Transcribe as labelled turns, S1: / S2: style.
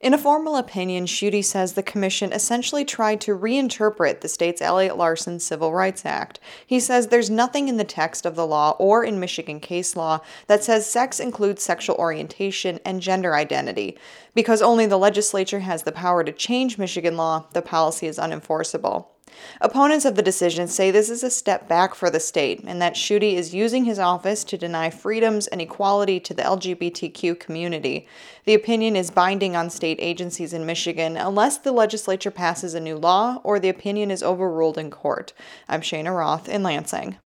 S1: In a formal opinion, Schuette says the commission essentially tried to reinterpret the state's Elliott Larson Civil Rights Act. He says there's nothing in the text of the law or in Michigan case law that says sex includes sexual orientation and gender identity. Because only the legislature has the power to change Michigan law, the policy is unenforceable. Opponents of the decision say this is a step back for the state and that Schuette is using his office to deny freedoms and equality to the LGBTQ community. The opinion is binding on state agencies in Michigan unless the legislature passes a new law or the opinion is overruled in court. I'm Shayna Roth in Lansing.